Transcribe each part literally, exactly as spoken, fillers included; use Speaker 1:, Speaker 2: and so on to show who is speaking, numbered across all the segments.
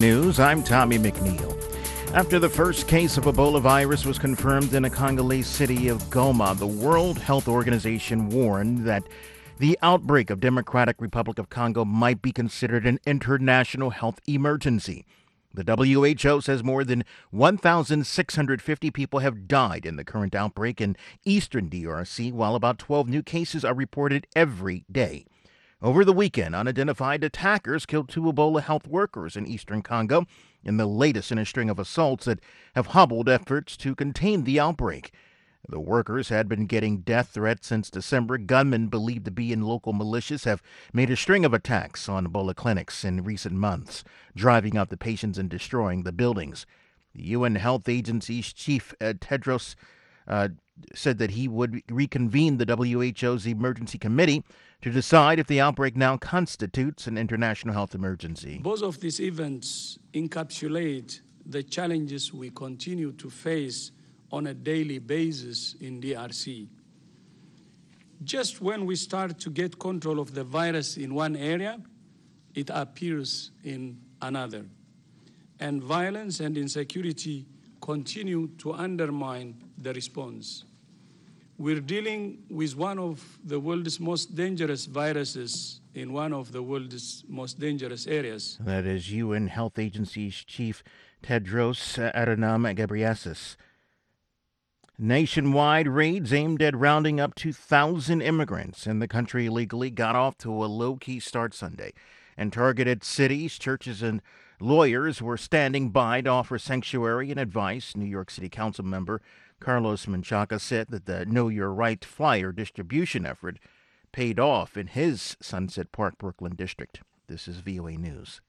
Speaker 1: News, I'm Tommy McNeil. After the first case of Ebola virus was confirmed in the Congolese city of Goma, the World Health Organization warned that the outbreak of Democratic Republic of Congo might be considered an international health emergency. The W H O says more than one thousand six hundred fifty people have died in the current outbreak in eastern D R C, while about twelve new cases are reported every day. Over the weekend, unidentified attackers killed two Ebola health workers in eastern Congo, in the latest in a string of assaults that have hobbled efforts to contain the outbreak. The workers had been getting death threats since December. Gunmen believed to be in local militias have made a string of attacks on Ebola clinics in recent months, driving out the patients and destroying the buildings. The U N Health Agency's chief, uh, Tedros, uh, said that he would reconvene the W H O's emergency committee to decide if the outbreak now constitutes an international health emergency.
Speaker 2: Both of these events encapsulate the challenges we continue to face on a daily basis in D R C. Just when we start to get control of the virus in one area, it appears in another. And violence and insecurity continue to undermine the response. We're dealing with one of the world's most dangerous viruses in one of the world's most dangerous areas.
Speaker 1: That is U N Health Agency's chief Tedros Adhanom Ghebreyesus. Nationwide raids aimed at rounding up two thousand immigrants in the country illegally got off to a low-key start Sunday, and targeted cities, churches, and lawyers were standing by to offer sanctuary and advice. New York City Council member Carlos Menchaca said that the Know Your Right flyer distribution effort paid off in his Sunset Park, Brooklyn district. This is V O A News.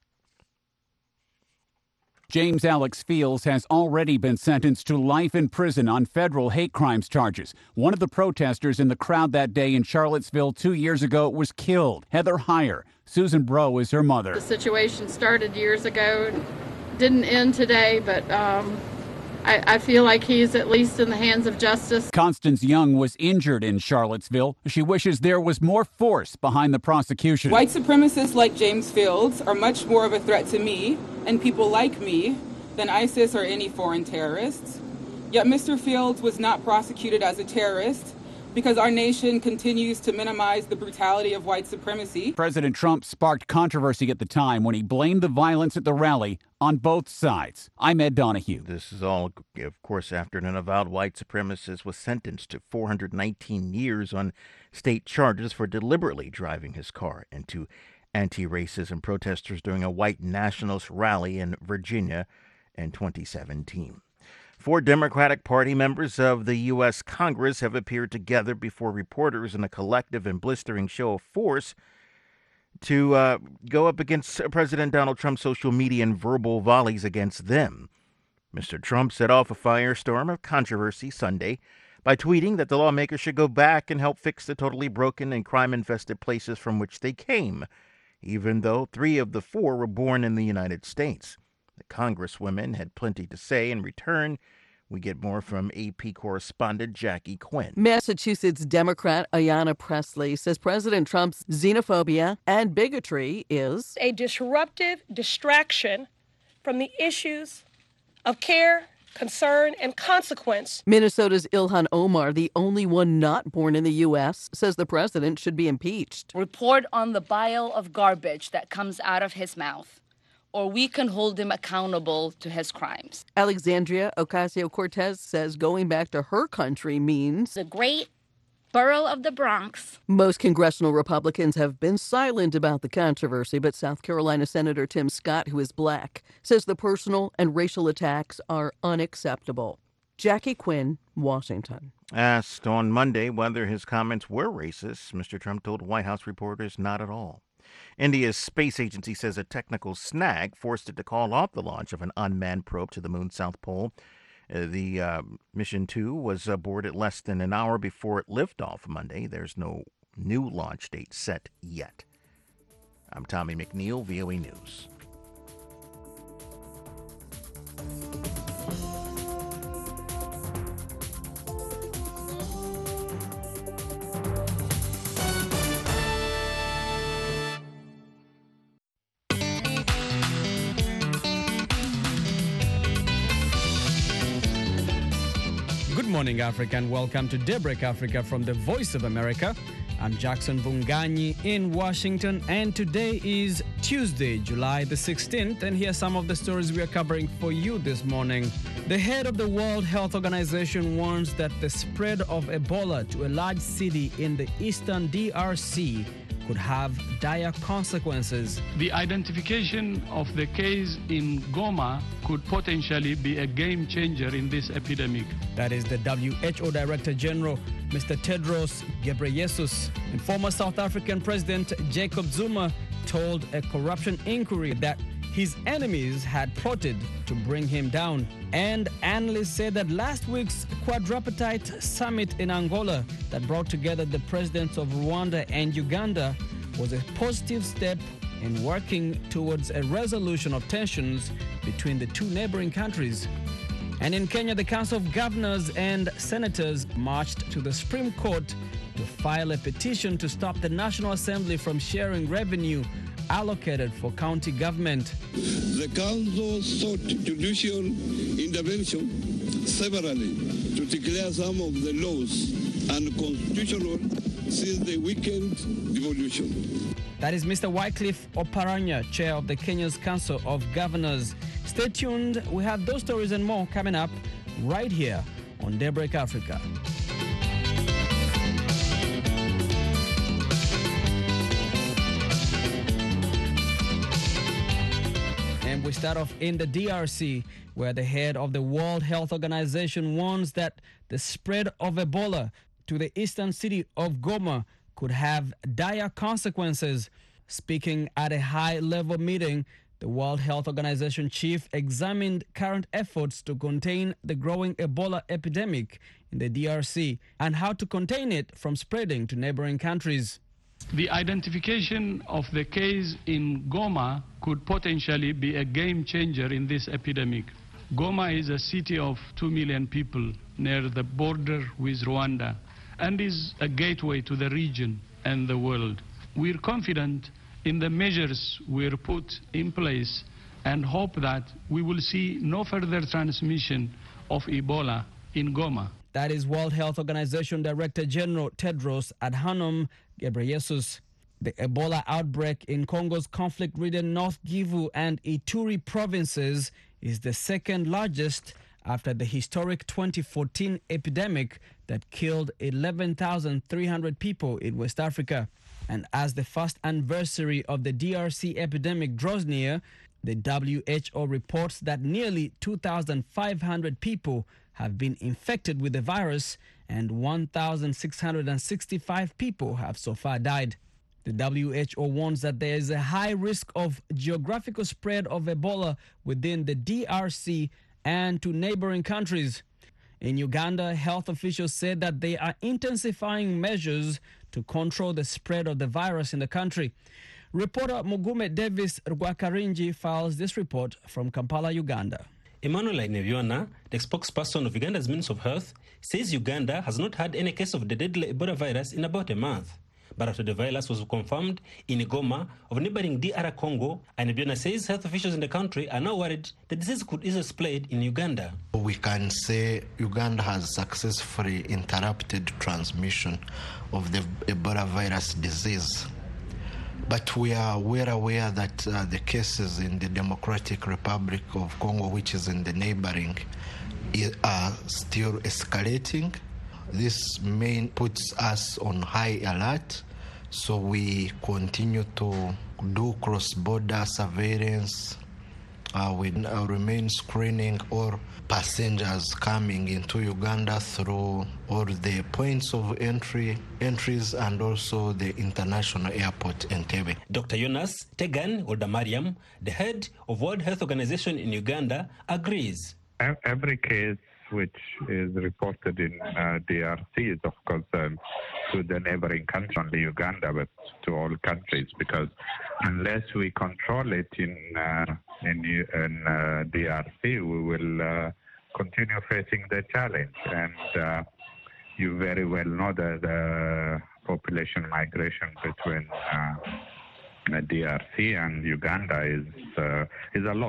Speaker 3: James Alex Fields has already been sentenced to life in prison on federal hate crimes charges. One of the protesters in the crowd that day in Charlottesville two years ago was killed. Heather Heyer. Susan Bro is her mother.
Speaker 4: The situation started years ago, didn't end today, but um, I, I feel like he's at least in the hands of justice.
Speaker 3: Constance Young was injured in Charlottesville. She wishes there was more force behind the prosecution.
Speaker 5: White supremacists like James Fields are much more of a threat to me and people like me than ISIS or any foreign terrorists. Yet Mister Fields was not prosecuted as a terrorist because our nation continues to minimize the brutality of white supremacy.
Speaker 3: President Trump sparked controversy at the time when he blamed the violence at the rally on both sides. I'm Ed Donahue.
Speaker 1: This is all, of course, after an avowed white supremacist was sentenced to four hundred nineteen years on state charges for deliberately driving his car into anti-racism protesters during a white nationalist rally in Virginia in twenty seventeen. Four Democratic Party members of the U S Congress have appeared together before reporters in a collective and blistering show of force to uh, go up against President Donald Trump's social media and verbal volleys against them. Mister Trump set off a firestorm of controversy Sunday by tweeting that the lawmakers should go back and help fix the totally broken and crime-infested places from which they came, even though three of the four were born in the United States. The Congresswomen had plenty to say. In return, we get more from A P correspondent Jackie Quinn.
Speaker 6: Massachusetts Democrat Ayanna Pressley says President Trump's xenophobia and bigotry is
Speaker 7: a disruptive distraction from the issues of care, concern, and consequence.
Speaker 6: Minnesota's Ilhan Omar, the only one not born in the U S, says the president should be impeached.
Speaker 8: Report on the pile of garbage that comes out of his mouth, or we can hold him accountable to his crimes.
Speaker 6: Alexandria Ocasio-Cortez says going back to her country means
Speaker 9: the great borough of the Bronx.
Speaker 6: Most congressional Republicans have been silent about the controversy, but South Carolina Senator Tim Scott, who is black, says the personal and racial attacks are unacceptable. Jackie Quinn, Washington.
Speaker 1: Asked on Monday whether his comments were racist, Mister Trump told White House reporters not at all. India's space agency says a technical snag forced it to call off the launch of an unmanned probe to the moon's south pole. Uh, the uh, mission two was aborted less than an hour before it lifted off Monday. There's no new launch date set yet. I'm Tommy McNeil, V O A News.
Speaker 10: morning, Africa, and welcome to Daybreak Africa from the Voice of America. I'm Jackson Vunganyi in Washington, and today is Tuesday, July the sixteenth, and here are some of the stories we are covering for you this morning. The head of the World Health Organization warns that the spread of Ebola to a large city in the eastern D R C could have dire consequences.
Speaker 2: The identification of the case in Goma could potentially be a game changer in this epidemic.
Speaker 10: That is the W H O Director General, Mister Tedros Ghebreyesus. And former South African President Jacob Zuma told a corruption inquiry that his enemies had plotted to bring him down. And analysts said that last week's quadripartite summit in Angola that brought together the presidents of Rwanda and Uganda was a positive step in working towards a resolution of tensions between the two neighboring countries. And in Kenya, the Council of Governors and Senators marched to the Supreme Court to file a petition to stop the National Assembly from sharing revenue allocated for county government.
Speaker 11: The Council sought judicial intervention severally to declare some of the laws unconstitutional since the weekend devolution.
Speaker 10: That is Mister Wycliffe Oparanya, chair of the Kenya's Council of Governors. Stay tuned. We have those stories and more coming up right here on Daybreak Africa. And we start off in the D R C, where the head of the World Health Organization warns that the spread of Ebola to the eastern city of Goma could have dire consequences. Speaking at a high-level meeting, the World Health Organization chief examined current efforts to contain the growing Ebola epidemic in the D R C and how to contain it from spreading to neighboring countries.
Speaker 2: The identification of the case in Goma could potentially be a game changer in this epidemic. Goma is a city of two million people near the border with Rwanda and is a gateway to the region and the world. We're confident in the measures we're put in place and hope that we will see no further transmission of Ebola in Goma.
Speaker 10: That is World Health Organization Director General Tedros Adhanom Ghebreyesus. The Ebola outbreak in Congo's conflict-ridden North Kivu and Ituri provinces is the second largest after the historic twenty fourteen epidemic that killed eleven thousand three hundred people in West Africa. And as the first anniversary of the D R C epidemic draws near, the W H O reports that nearly two thousand five hundred people have been infected with the virus and one thousand six hundred sixty-five people have so far died. The W H O warns that there is a high risk of geographical spread of Ebola within the D R C and to neighboring countries. In Uganda, health officials said that they are intensifying measures to control the spread of the virus in the country. Reporter Mugume Davis Rwakarinji files this report from Kampala, Uganda.
Speaker 12: Emmanuel Aineviona, the spokesperson of Uganda's Ministry of Health, says Uganda has not had any case of the deadly Ebola virus in about a month. But after the virus was confirmed in Goma of neighboring D R Congo, Aineviona says health officials in the country are now worried the disease could easily spread in Uganda.
Speaker 13: We can say Uganda has successfully interrupted transmission of the Ebola virus disease. But we are well aware that uh, the cases in the Democratic Republic of Congo, which is in the neighboring, are still escalating. This main puts us on high alert, so we continue to do cross-border surveillance. Uh, we uh, remain screening all passengers coming into Uganda through all the points of entry, entries, and also the international airport Entebbe.
Speaker 12: Doctor Jonas Tegan Oldamariam, the head of World Health Organization in Uganda, agrees.
Speaker 14: Every case which is reported in uh, D R C is of concern to the neighboring country, only Uganda, but to all countries, because unless we control it in uh, in, in uh, D R C, we will uh, continue facing the challenge. And uh, you very well know that the population migration between uh, D R C and Uganda is uh, is a lot.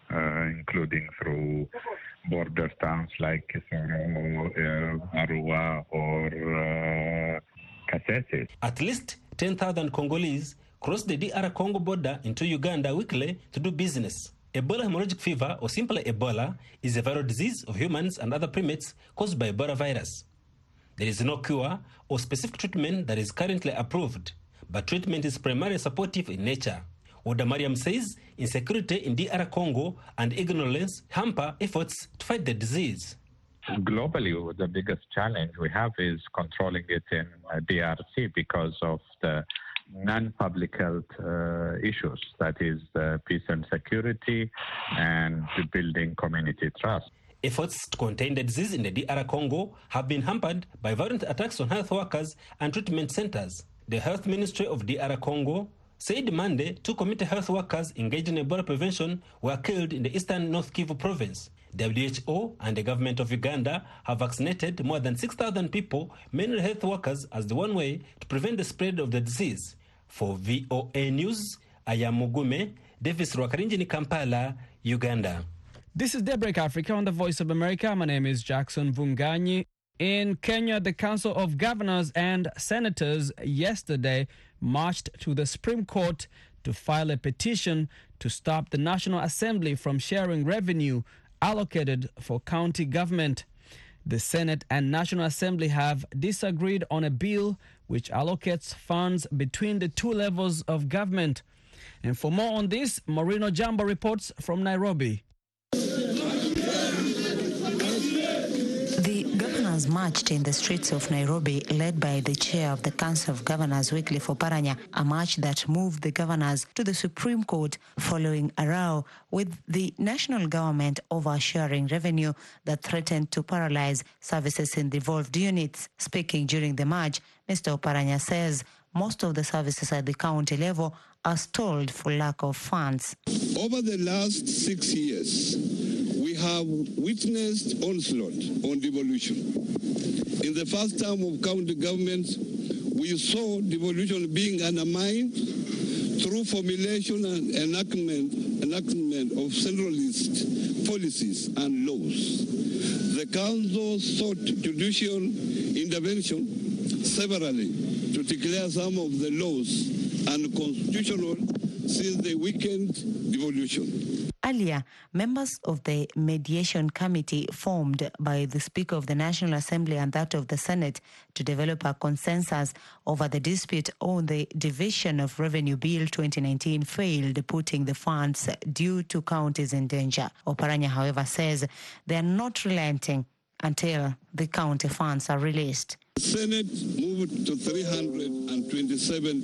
Speaker 14: uh, including through border towns like Kisoro, uh, Arua, or uh, Kasese.
Speaker 12: At least ten thousand Congolese cross the D R Congo border into Uganda weekly to do business. Ebola hemorrhagic fever, or simply Ebola, is a viral disease of humans and other primates caused by Ebola virus. There is no cure or specific treatment that is currently approved, but treatment is primarily supportive in nature. Oda Mariam says insecurity in D R Congo and ignorance hamper efforts to fight the disease.
Speaker 14: Globally, the biggest challenge we have is controlling it in uh, D R C because of the non-public health uh, issues, that is uh, peace and security and building community trust.
Speaker 12: Efforts to contain the disease in the D R Congo have been hampered by violent attacks on health workers and treatment centers. The Health Ministry of D R Congo said Monday two community health workers engaged in Ebola prevention were killed in the eastern North Kivu province. W H O and the government of Uganda have vaccinated more than six thousand people, mainly health workers, as the one way to prevent the spread of the disease. For V O A News, I am Mugume, Davis Rwakarinjini, Kampala, Uganda.
Speaker 10: This is Daybreak Africa on the Voice of America. My name is Jackson Vunganyi. In Kenya, the Council of Governors and Senators yesterday marched to the Supreme Court to file a petition to stop the National Assembly from sharing revenue allocated for county government. The Senate and National Assembly have disagreed on a bill which allocates funds between the two levels of government. And for more on this, Marino Jambo reports from Nairobi.
Speaker 15: The governors marched in the streets of Nairobi, led by the chair of the Council of Governors, Wycliffe Oparanya, a march that moved the governors to the Supreme Court following a row with the national government over sharing revenue that threatened to paralyze services in the involved units. Speaking during the march, Mister Oparanya says most of the services at the county level are stalled for lack of funds.
Speaker 11: Over the last six years, we have witnessed onslaught on devolution. In the first term of county government, we saw devolution being undermined through formulation and enactment, enactment of centralist policies and laws. The council sought judicial intervention severally to declare some of the laws unconstitutional since they weakened devolution.
Speaker 15: Earlier, members of the mediation committee formed by the Speaker of the National Assembly and that of the Senate to develop a consensus over the dispute on the Division of Revenue Bill twenty nineteen failed, putting the funds due to counties in danger. Oparanya, however, says they are not relenting until the county funds are released.
Speaker 11: The Senate moved to three hundred twenty-seven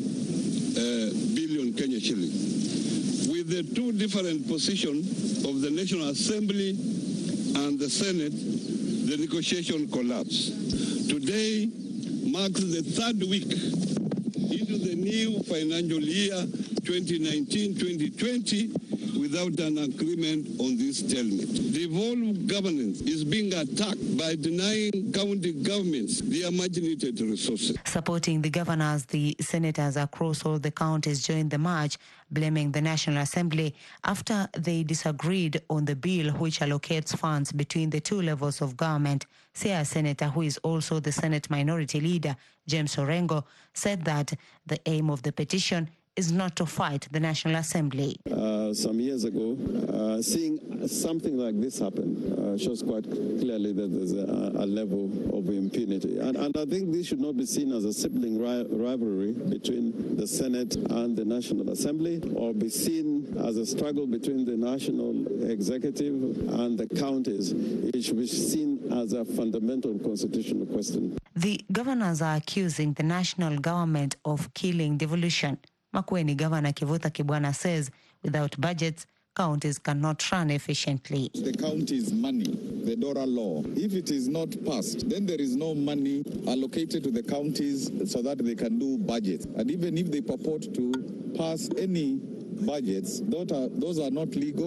Speaker 11: uh, billion Kenya shillings. With the two different positions of the National Assembly and the Senate, the negotiation collapsed. Today marks the third week into the new financial year twenty nineteen twenty twenty without an agreement on this stalemate. Devolved governance is being attacked by denying county governments their much needed resources.
Speaker 15: Supporting the governors, the senators across all the counties joined the march, blaming the National Assembly after they disagreed on the bill which allocates funds between the two levels of government. Siaya Senator, who is also the Senate Minority Leader, James Orengo, said that the aim of the petition is not to fight the National Assembly.
Speaker 16: Uh, some years ago, uh, seeing something like this happen uh, shows quite clearly that there's a, a level of impunity. And, and I think this should not be seen as a sibling ri- rivalry between the Senate and the National Assembly, or be seen as a struggle between the national executive and the counties. It should be seen as a fundamental constitutional question.
Speaker 15: The governors are accusing the national government of killing devolution. Makueni Governor Kivutha Kibwana says without budgets, counties cannot run efficiently.
Speaker 17: The county's money, the DORA law, if it is not passed, then there is no money allocated to the counties so that they can do budgets. And even if they purport to pass any budgets, those are, those are not legal,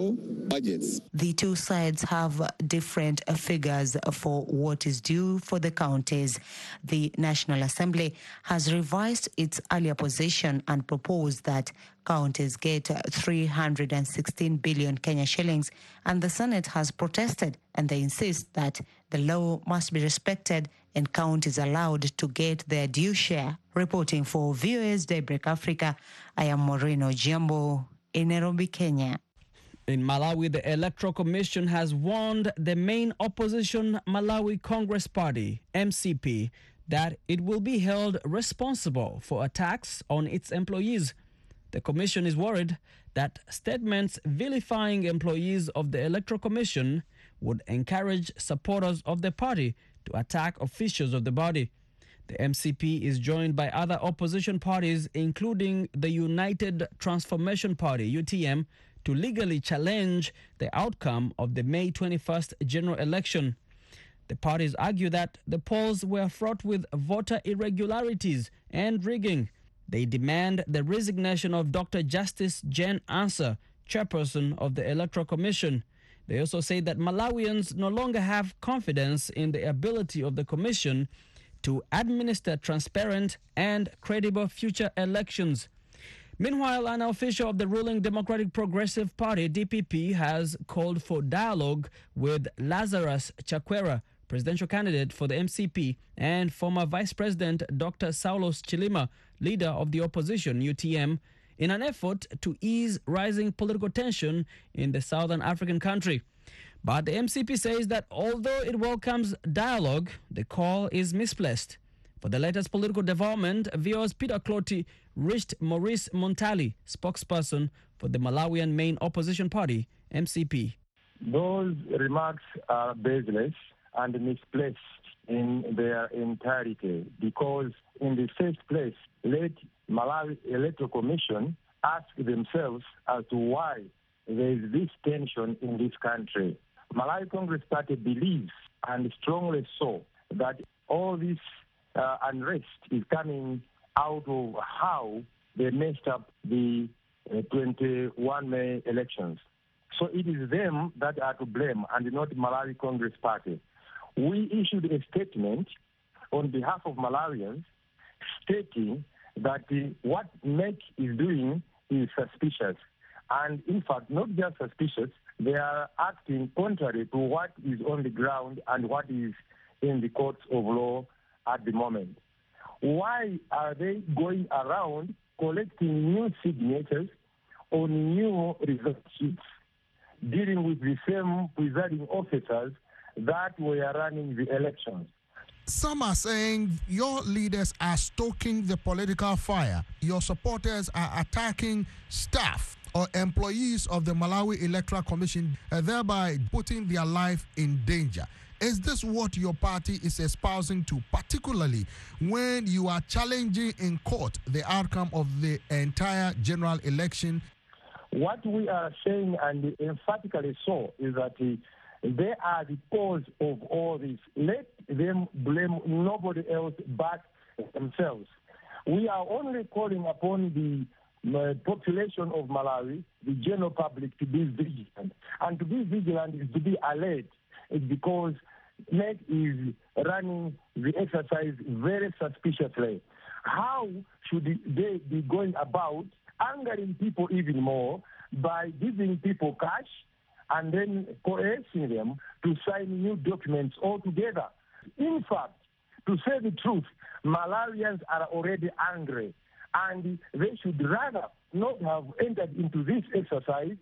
Speaker 17: budgets.
Speaker 15: The two sides have different figures for what is due for the counties. The National Assembly has revised its earlier position and proposed that counties get three hundred sixteen billion Kenya shillings, and the Senate has protested, and they insist that the law must be respected and counties allowed to get their due share. Reporting for V O A's Daybreak Africa, I am Maureen Ojiambo in Nairobi, Kenya.
Speaker 10: In Malawi, the Electoral Commission has warned the main opposition Malawi Congress Party, M C P, that it will be held responsible for attacks on its employees. The commission is worried that statements vilifying employees of the Electoral Commission would encourage supporters of the party to attack officials of the body. The M C P is joined by other opposition parties, including the United Transformation Party, U T M, to legally challenge the outcome of the May twenty-first general election. The parties argue that the polls were fraught with voter irregularities and rigging. They demand the resignation of Doctor Justice Jane Ansah, chairperson of the Electoral Commission. They also say that Malawians no longer have confidence in the ability of the Commission to administer transparent and credible future elections. Meanwhile, an official of the ruling Democratic Progressive Party, D P P, has called for dialogue with Lazarus Chakwera, presidential candidate for the M C P, and former Vice President Doctor Saulos Chilima, leader of the opposition, U T M, in an effort to ease rising political tension in the southern African country. But the M C P says that although it welcomes dialogue, the call is misplaced. For the latest political development, V O's Peter Clotty reached Maurice Montali, spokesperson for the Malawian main opposition party, M C P.
Speaker 18: Those remarks are baseless and misplaced in their entirety because, in the first place, let Malawi Electoral Commission ask themselves as to why there is this tension in this country. Malawi Congress Party believes, and strongly so, that all this uh, unrest is coming out of how they messed up the uh, twenty-first May elections. So it is them that are to blame and not Malawi Congress Party. We issued a statement on behalf of Malawians stating that uh, what M E C is doing is suspicious. And in fact, not just suspicious, they are acting contrary to what is on the ground and what is in the courts of law at the moment. Why are they going around collecting new signatures on new result sheets, dealing with the same presiding officers that were running the elections?
Speaker 19: Some are saying your leaders are stoking the political fire. Your supporters are attacking staff or employees of the Malawi Electoral Commission, uh, thereby putting their life in danger. Is this what your party is espousing to, particularly when you are challenging in court the outcome of the entire general election?
Speaker 18: What we are saying, and emphatically so, is that uh, they are the cause of all this. Let them blame nobody else but themselves. We are only calling upon the uh, population of Malawi, the general public, to be vigilant. And to be vigilant is to be alert. It's because M E C is running the exercise very suspiciously. How should they be going about angering people even more by giving people cash and then coercing them to sign new documents altogether? In fact, to say the truth, Malawians are already angry, and they should rather not have entered into this exercise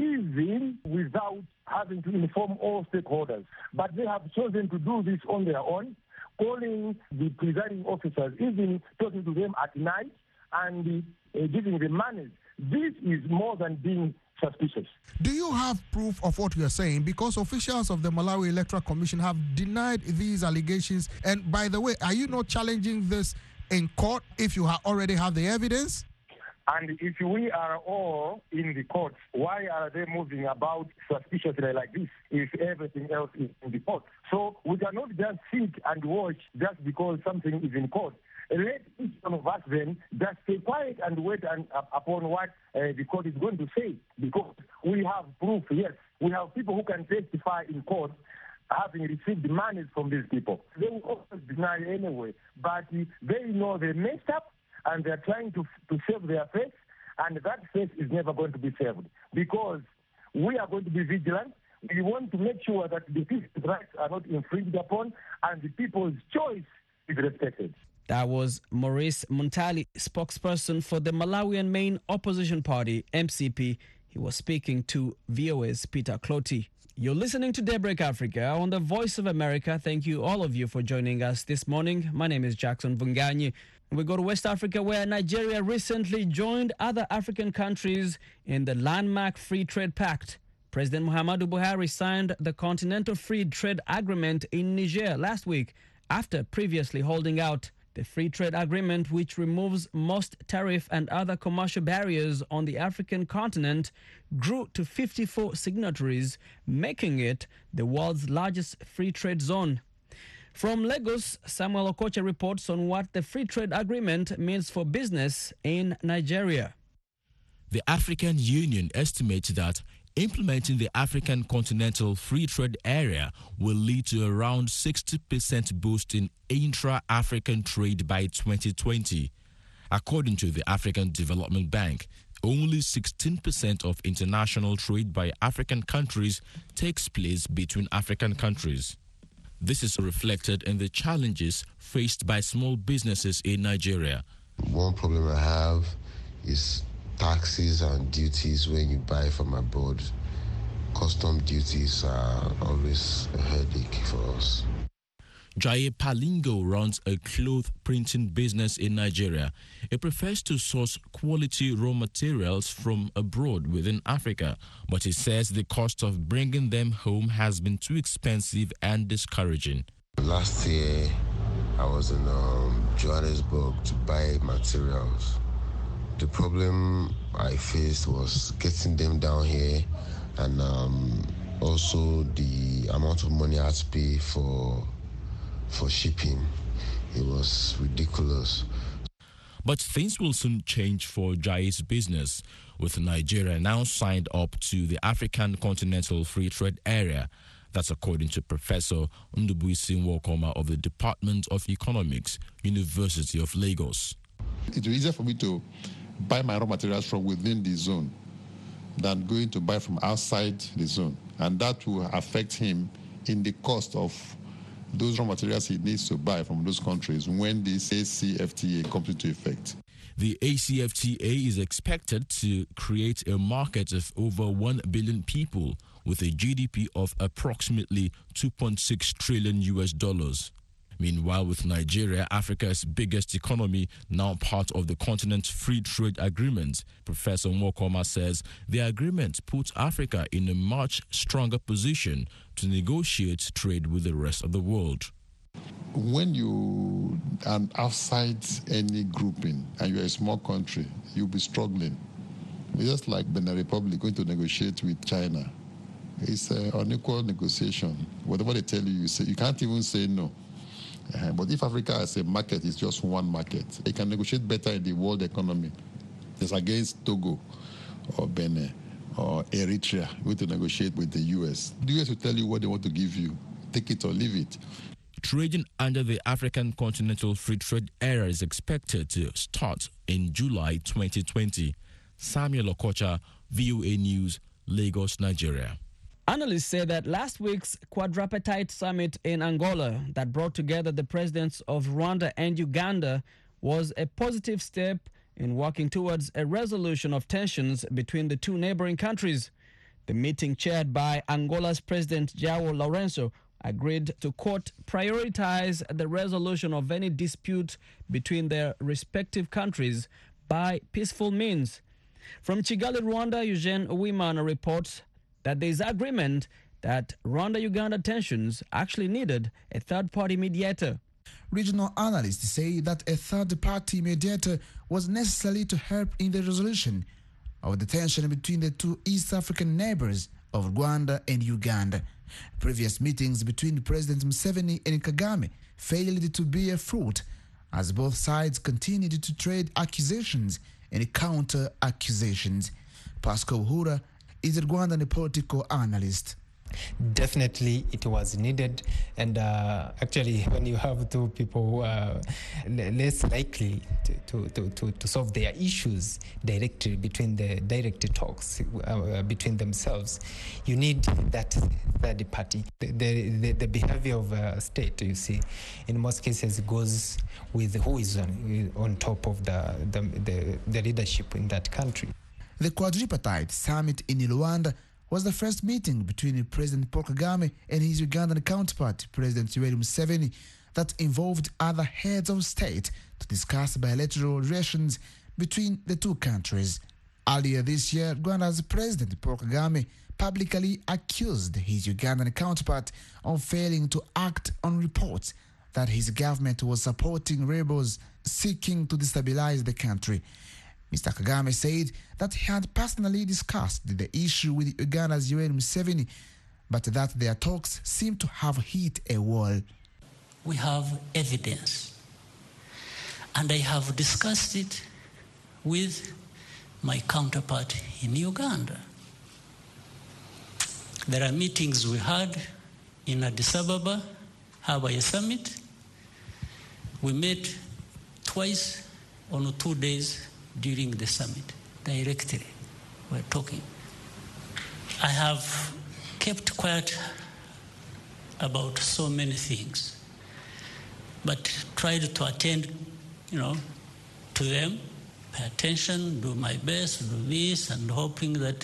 Speaker 18: even without having to inform all stakeholders. But they have chosen to do this on their own, calling the presiding officers, even talking to them at night and uh, giving them money. This is more than being suspicious.
Speaker 19: Do you have proof of what you are saying? Because officials of the Malawi Electoral Commission have denied these allegations. And by the way, are you not challenging this in court if you ha- already have the evidence?
Speaker 18: And if we are all in the courts, why are they moving about suspiciously like this if everything else is in the court? So we cannot just sit and watch just because something is in court. Let each one of us then just stay quiet and wait and, uh, upon what uh, the court is going to say, because we have proof, yes, We have people who can testify in court having received money from these people. They will always deny anyway, but they know they messed up and they're trying to, to save their face, and that face is never going to be saved because we are going to be vigilant. We want to make sure that the people's rights are not infringed upon and the people's choice is respected.
Speaker 10: That was Maurice Muntali, spokesperson for the Malawian main opposition party, M C P. He was speaking to V O A's Peter Clotty. You're listening to Daybreak Africa on the Voice of America. Thank you, all of you, for joining us this morning. My name is Jackson Vunganyi. We go to West Africa, where Nigeria recently joined other African countries in the landmark Free Trade Pact. President Muhammadu Buhari signed the Continental Free Trade Agreement in Niger last week after previously holding out. The Free Trade Agreement, which removes most tariff and other commercial barriers on the African continent, grew to fifty-four signatories, making it the world's largest free trade zone. From Lagos, Samuel Okocha reports on what the Free Trade Agreement means for business in Nigeria.
Speaker 20: The African Union estimates that implementing the African Continental Free Trade Area will lead to around sixty percent boost in intra-African trade by twenty twenty. According to the African Development Bank, only sixteen percent of international trade by African countries takes place between African countries. This is reflected in the challenges faced by small businesses in Nigeria.
Speaker 21: One problem I have is taxes and duties when you buy from abroad. Custom duties are always a headache for us.
Speaker 20: Jaye Palingo runs a cloth printing business in Nigeria. He prefers to source quality raw materials from abroad within Africa, but he says the cost of bringing them home has been too expensive and discouraging.
Speaker 21: Last year, I was in um, Johannesburg to buy materials. The problem I faced was getting them down here, and um, also the amount of money I had to pay for for shipping. It was ridiculous.
Speaker 20: But things will soon change for Jaye's business, with Nigeria now signed up to the African Continental Free Trade Area. That's according to Professor Ndubuisi Nwokoma of the Department of Economics, University of Lagos.
Speaker 17: It will be easier for me to buy my raw materials from within the zone than going to buy from outside the zone. And that will affect him in the cost of those raw materials he needs to buy from those countries when this A C F T A comes into effect.
Speaker 20: The A C F T A is expected to create a market of over one billion people with a G D P of approximately two point six trillion U S dollars. Meanwhile, with Nigeria, Africa's biggest economy, now part of the continent's free trade agreement, Professor Nwokoma says the agreement puts Africa in a much stronger position to negotiate trade with the rest of the world.
Speaker 17: When you are outside any grouping and you're a small country, you'll be struggling. It's just like Benin Republic going to negotiate with China. It's an unequal negotiation. Whatever they tell you, you say, you can't even say no. Uh, but if Africa as a market is just one market, it can negotiate better in the world economy. It's against Togo or Benin or Eritrea going to negotiate with the U S. The U S will tell you what they want to give you. Take it or leave it.
Speaker 20: Trading under the African Continental Free Trade Area is expected to start in July twenty twenty. Samuel Okocha, V O A News, Lagos, Nigeria.
Speaker 10: Analysts say that last week's quadripartite summit in Angola that brought together the presidents of Rwanda and Uganda was a positive step in working towards a resolution of tensions between the two neighboring countries. The meeting, chaired by Angola's President João Lourenço, agreed to, quote, prioritize the resolution of any dispute between their respective countries by peaceful means. From Kigali, Rwanda, Eugene Uwimana reports that there is agreement that Rwanda-Uganda tensions actually needed a third-party mediator.
Speaker 22: Regional analysts say that a third-party mediator was necessary to help in the resolution of the tension between the two East African neighbors of Rwanda and Uganda. Previous meetings between President Museveni and Kagame failed to bear fruit as both sides continued to trade accusations and counter-accusations. Pascal Uhura is a Rwandan political analyst.
Speaker 4: Definitely it was needed, and uh, actually when you have two people who are less likely to, to, to, to solve their issues directly between the direct talks uh, between themselves, you need that third party. The, the, the behavior of a state, you see, in most cases goes with who is on, on top of the, the, the, the leadership in that country.
Speaker 22: The quadripartite summit in Rwanda was the first meeting between President Paul Kagame and his Ugandan counterpart, President Yoweri Museveni, that involved other heads of state to discuss bilateral relations between the two countries. Earlier this year, Rwanda's President Paul Kagame publicly accused his Ugandan counterpart of failing to act on reports that his government was supporting rebels seeking to destabilize the country. Mister Kagame said that he had personally discussed the issue with Uganda's Yoweri Museveni, but that their talks seemed to have hit a wall.
Speaker 5: We have evidence, and I have discussed it with my counterpart in Uganda. There are meetings we had in Addis Ababa, Hawaii Summit. We met twice on two days during the summit, directly. We're talking. I have kept quiet about so many things, but tried to attend, you know, to them, pay attention, do my best, do this, and hoping that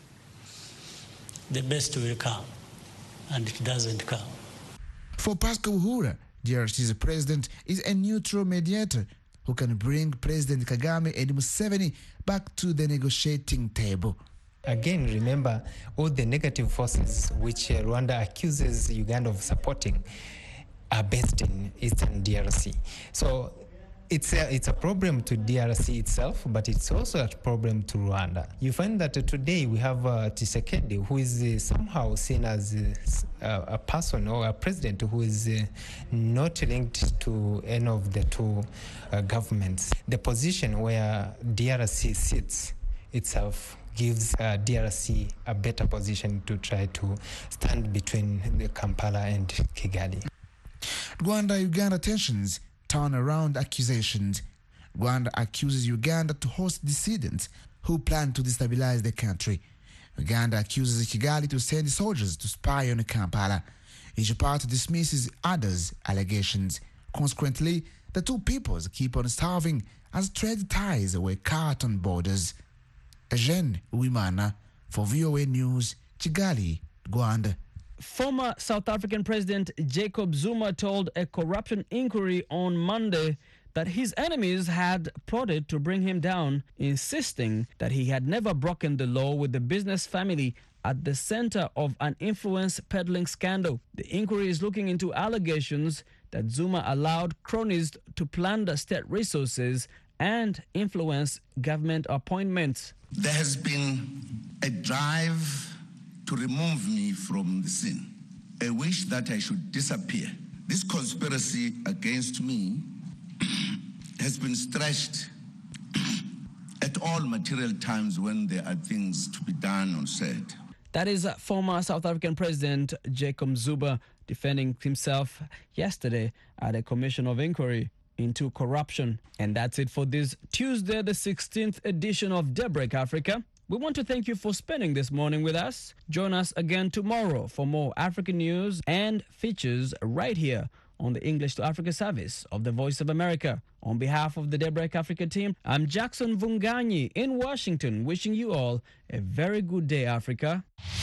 Speaker 5: the best will come, and it doesn't come.
Speaker 22: For Pascal Uhura, D R C's president is a neutral mediator who can bring President Kagame and Museveni back to the negotiating table.
Speaker 4: Again, remember all the negative forces which uh, Rwanda accuses Uganda of supporting are based in Eastern D R C. So it's a, it's a problem to D R C itself, but it's also a problem to Rwanda. You find that uh, today we have uh, Tshisekedi, who is uh, somehow seen as uh, a person or a president who is uh, not linked to any of the two uh, governments. The position where D R C sits itself gives uh, D R C a better position to try to stand between the Kampala and Kigali.
Speaker 22: Rwanda-Uganda tensions turn around accusations. Rwanda accuses Uganda to host dissidents who plan to destabilize the country. Uganda accuses Kigali to send soldiers to spy on Kampala. Each part dismisses others' allegations. Consequently, the two peoples keep on starving as trade ties were cut on borders. Eugene Uwimana for V O A News, Kigali, Rwanda.
Speaker 10: Former South African President Jacob Zuma told a corruption inquiry on Monday that his enemies had plotted to bring him down, insisting that he had never broken the law with the business family at the center of an influence peddling scandal. The inquiry is looking into allegations that Zuma allowed cronies to plunder state resources and influence government appointments.
Speaker 23: There has been a drive to remove me from the scene, a wish that I should disappear. This conspiracy against me has been stretched at all material times when there are things to be done or said.
Speaker 10: That is former South African President Jacob Zuma defending himself yesterday at a commission of inquiry into corruption. And that's it for this Tuesday, the sixteenth edition of Daybreak Africa. We want to thank you for spending this morning with us. Join us again tomorrow for more African news and features right here on the English to Africa service of the Voice of America. On behalf of the Daybreak Africa team, I'm Jackson Vunganyi in Washington, wishing you all a very good day, Africa.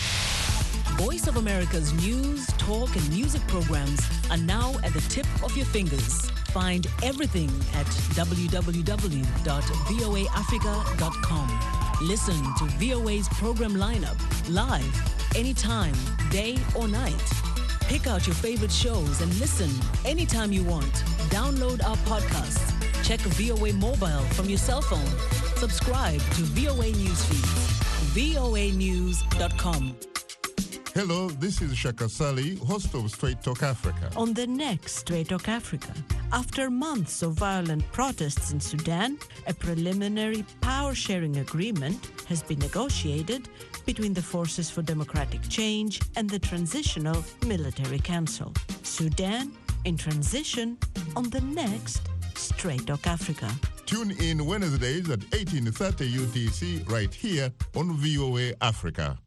Speaker 24: Voice of America's news, talk, and music programs are now at the tip of your fingers. Find everything at w w w dot v o a africa dot com. Listen to V O A's program lineup live, anytime, day or night. Pick out your favorite shows and listen anytime you want. Download our podcasts. Check V O A mobile from your cell phone. Subscribe to V O A Newsfeed. v o a news dot com.
Speaker 3: Hello, this is Shaka Sali, host of Straight Talk Africa.
Speaker 7: On the next Straight Talk Africa, after months of violent protests in Sudan, a preliminary power-sharing agreement has been negotiated between the Forces for Democratic Change and the Transitional Military Council. Sudan in transition on the next Straight Talk Africa.
Speaker 3: Tune in Wednesdays at eighteen thirty U T C right here on V O A Africa.